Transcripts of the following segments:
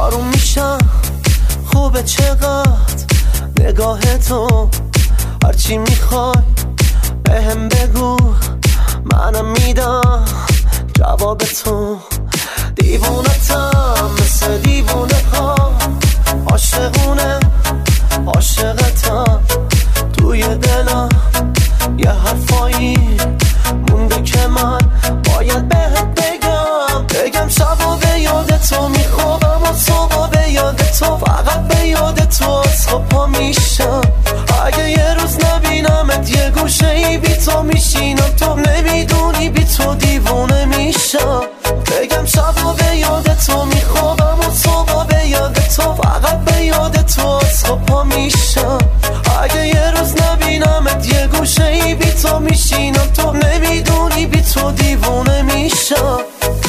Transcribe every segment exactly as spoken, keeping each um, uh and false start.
آروم میشم خوبه چقدر نگاه تو، هرچی میخوای بهم بگو منم میدم جواب تو. دیوونتم مثل دیوونه ها، عاشقونه عاشقتم، توی دلم یه حرفایی مونده که من باید بهت بگم بگم شبا به یاد تو میخوابم و صبح به یاد تو، فقط به یاد تو صبح میشم. اگه یه روز نبینمت یه گوشه ای بی تو میشینم، تو نمیدونی بی تو دیوونه میشم. بگم شبا به یاد تو میخوابم و صبح به یاد تو، فقط به یاد تو صبح میشم. اگه یه روز نبینمت یه گوشه ای بی تو میشینم، تو نمیدونی بی تو دیوونه میشم.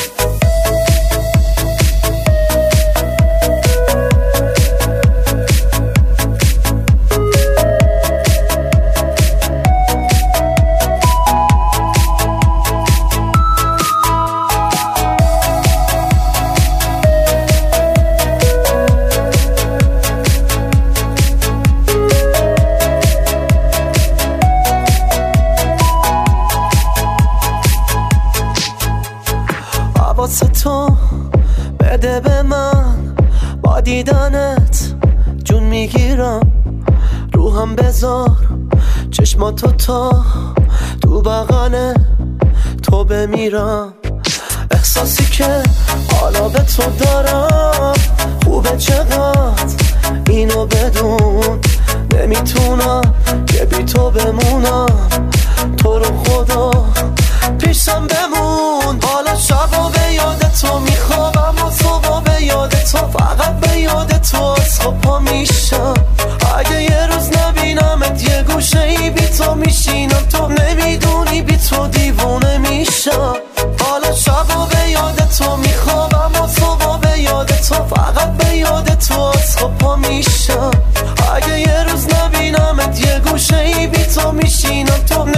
واسه تو بده به من، با دیدنت جون میگیرم. روحم بذار چشماتو تا تو بغل تو بمیرم. احساسی که حالا به تو دارم خوبه چقدر اینو بدون، نمیتونم که بی تو بمونم. تو رو خدا پیشم بمون، حالا شبا به یاد تو میخوابم و صبح به یاد تو، فقط به یاد تو صبح میشم. اگه یه روز نبینمت یه گوشه ای بی تو میشینم، تو نمیدونی بی تو دیوونه میشم. حالا شبا به یاد تو میخوابم و صبح به یاد تو، فقط به یاد تو صبح میشم. اگه یه روز نبینمت یه گوشه ای بی تو میشینم، تو